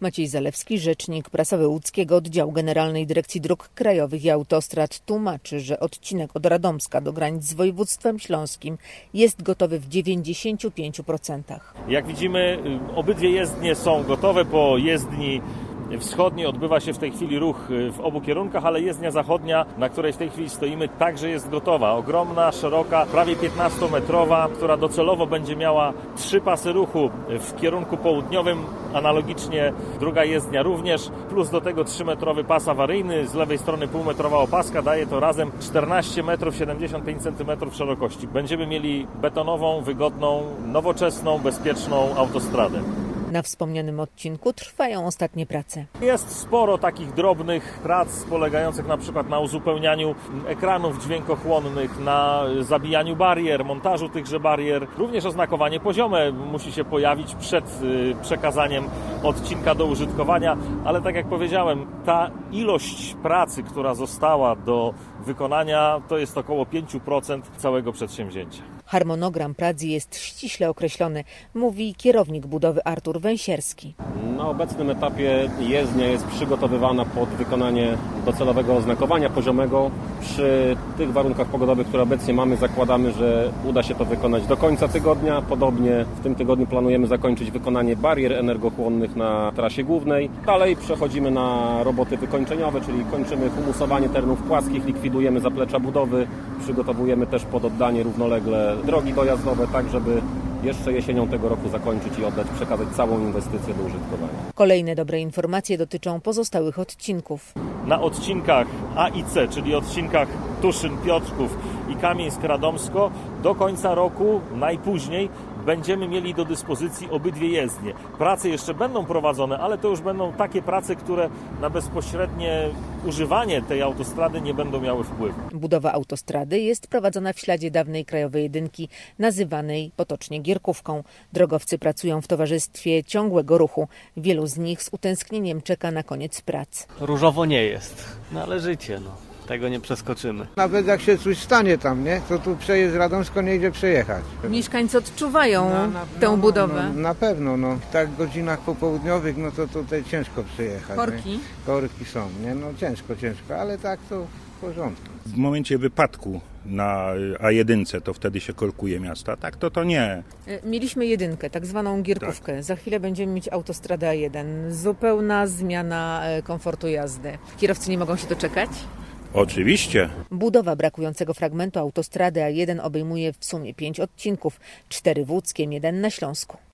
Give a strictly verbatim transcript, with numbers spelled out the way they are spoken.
Maciej Zalewski, rzecznik prasowy łódzkiego Oddziału Generalnej Dyrekcji Dróg Krajowych i Autostrad, tłumaczy, że odcinek od Radomska do granic z województwem śląskim jest gotowy w dziewięćdziesięciu pięciu procentach. Jak widzimy, obydwie jezdnie są gotowe. Po jezdni wschodniej odbywa się w tej chwili ruch w obu kierunkach, ale jezdnia zachodnia, na której w tej chwili stoimy, także jest gotowa. Ogromna, szeroka, prawie piętnastometrowa, która docelowo będzie miała trzy pasy ruchu w kierunku południowym. Analogicznie druga jezdnia również, plus do tego trzymetrowy pas awaryjny, z lewej strony półmetrowa opaska, daje to razem czternaście metrów siedemdziesiąt pięć centymetrów szerokości. Będziemy mieli betonową, wygodną, nowoczesną, bezpieczną autostradę. Na wspomnianym odcinku trwają ostatnie prace. Jest sporo takich drobnych prac polegających na przykład na uzupełnianiu ekranów dźwiękochłonnych, na zabijaniu barier, montażu tychże barier. Również oznakowanie poziome musi się pojawić przed przekazaniem odcinka do użytkowania, ale tak jak powiedziałem, ta ilość pracy, która została do wykonania, to jest około pięć procent całego przedsięwzięcia. Harmonogram prac jest ściśle określony, mówi kierownik budowy Artur Węsierski. Na obecnym etapie jezdnia jest przygotowywana pod wykonanie docelowego oznakowania poziomego. Przy tych warunkach pogodowych, które obecnie mamy, zakładamy, że uda się to wykonać do końca tygodnia. Podobnie w tym tygodniu planujemy zakończyć wykonanie barier energochłonnych na trasie głównej. Dalej przechodzimy na roboty wykończeniowe, czyli kończymy humusowanie terenów płaskich, likwidujemy zaplecza budowy, przygotowujemy też pod oddanie równolegle drogi dojazdowe, tak żeby jeszcze jesienią tego roku zakończyć i oddać, przekazać całą inwestycję do użytkowania. Kolejne dobre informacje dotyczą pozostałych odcinków. Na odcinkach A i C, czyli odcinkach Tuszyn, Piotrków i Kamieńsk-Radomsko, do końca roku najpóźniej będziemy mieli do dyspozycji obydwie jezdnie. Prace jeszcze będą prowadzone, ale to już będą takie prace, które na bezpośrednie używanie tej autostrady nie będą miały wpływu. Budowa autostrady jest prowadzona w śladzie dawnej krajowej jedynki, nazywanej potocznie Gierkówką. Drogowcy pracują w towarzystwie ciągłego ruchu. Wielu z nich z utęsknieniem czeka na koniec prac. Różowo nie jest, no ale życie, no. Tego nie przeskoczymy. Nawet jak się coś stanie tam, nie? To tu przejazd Radomsko nie idzie przejechać. Mieszkańcy odczuwają No, na, tę no, budowę. No, na pewno, no. W tak godzinach popołudniowych, no to tutaj ciężko przejechać. Korki? Nie? Korki są, nie? No ciężko, ciężko, ale tak to w porządku. W momencie wypadku na A jeden to wtedy się korkuje miasta, tak to to nie. Mieliśmy jedynkę, tak zwaną Gierkówkę. Tak. Za chwilę będziemy mieć autostradę A jeden. Zupełna zmiana komfortu jazdy. Kierowcy nie mogą się doczekać? Oczywiście. Budowa brakującego fragmentu autostrady A jeden obejmuje w sumie pięć odcinków, cztery w Łódzkiem, jeden na Śląsku.